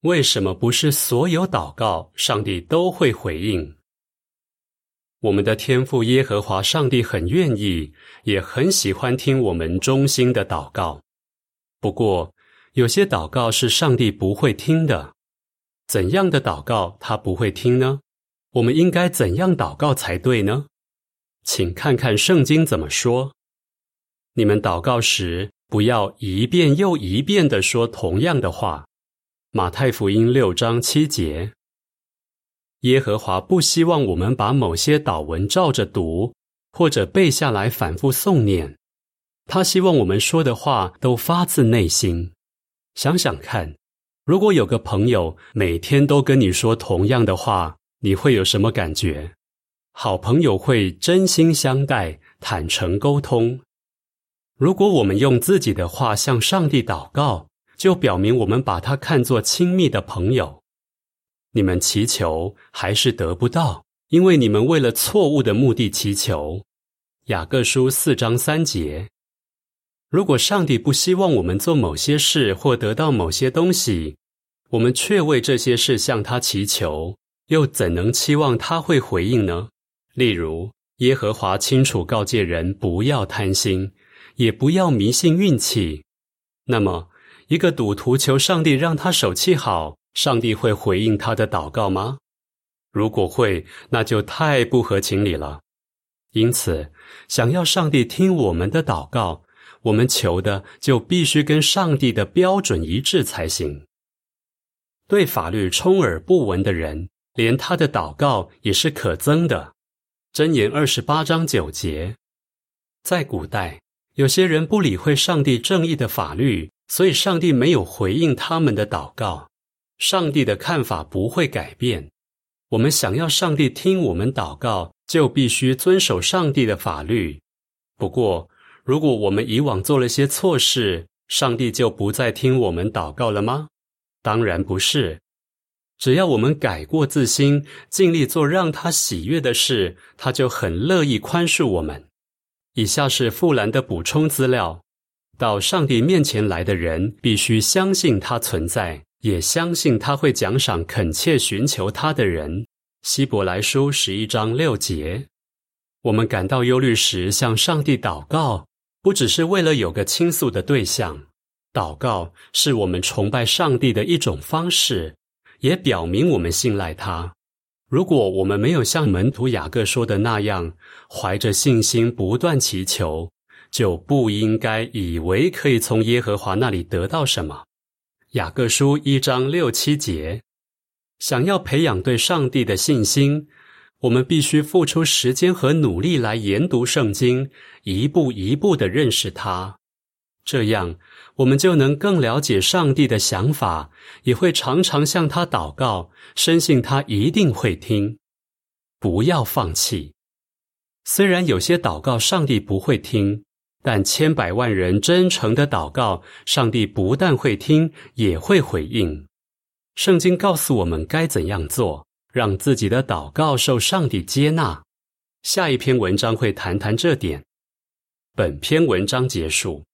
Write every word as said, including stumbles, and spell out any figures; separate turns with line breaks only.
为什么不是所有祷告上帝都会回应？我们的天父耶和华上帝很愿意，也很喜欢听我们忠心的祷告。不过，有些祷告是上帝不会听的。怎样的祷告他不会听呢？我们应该怎样祷告才对呢？请看看圣经怎么说。你们祷告时，不要一遍又一遍地说同样的话。马太福音六章七节。耶和华不希望我们把某些祷文照着读，或者背下来反复诵念。他希望我们说的话都发自内心。想想看，如果有个朋友每天都跟你说同样的话，你会有什么感觉？好朋友会真心相待，坦诚沟通。如果我们用自己的话向上帝祷告，就表明我们把他看作亲密的朋友。你们祈求还是得不到，因为你们为了错误的目的祈求。雅各书四章三节。如果上帝不希望我们做某些事或得到某些东西，我们却为这些事向他祈求，又怎能期望他会回应呢？例如，耶和华清楚告诫人不要贪心，也不要迷信运气。那么，一个赌徒求上帝让他手气好，上帝会回应他的祷告吗？如果会，那就太不合情理了。因此，想要上帝听我们的祷告，我们求的就必须跟上帝的标准一致才行。对法律充耳不闻的人，连他的祷告也是可憎的。箴言二十八章九节。在古代，有些人不理会上帝正义的法律，所以上帝没有回应他们的祷告。上帝的看法不会改变。我们想要上帝听我们祷告，就必须遵守上帝的法律。不过，如果我们以往做了些错事，上帝就不再听我们祷告了吗？当然不是。只要我们改过自新，尽力做让他喜悦的事，他就很乐意宽恕我们。以下是富兰的补充资料。到上帝面前来的人，必须相信他存在，也相信他会奖赏恳切寻求他的人。希伯来书十一章六节。我们感到忧虑时，向上帝祷告，不只是为了有个倾诉的对象。祷告是我们崇拜上帝的一种方式，也表明我们信赖他。如果我们没有像门徒雅各说的那样，怀着信心不断祈求，就不应该以为可以从耶和华那里得到什么。雅各书一章六七节。想要培养对上帝的信心，我们必须付出时间和努力来研读圣经，一步一步地认识它。这样，我们就能更了解上帝的想法，也会常常向他祷告，深信他一定会听。不要放弃。虽然有些祷告上帝不会听，但千百万人真诚的祷告，上帝不但会听，也会回应。圣经告诉我们该怎样做，让自己的祷告受上帝接纳。下一篇文章会谈谈这点。本篇文章结束。